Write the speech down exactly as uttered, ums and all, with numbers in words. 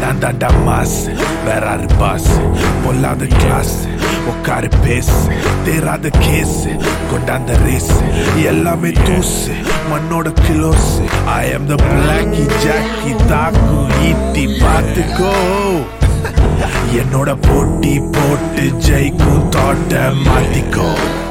நான் தாண்டா மாஸ் வேறாரு பாஸ் பொல்லாத கிளாஸ் உட்காரு பேசு தேராத கேஸ் கொண்டாந்த ரேஸ் எல்லாமே தூசு மண்ணோட close I am the blacky jacky தாக்கு ஈட்டி பார்த்துக்கோ என்னோட போட்டி போட்டு ஜெயிக்கும் தோட்ட மாத்திக்கோ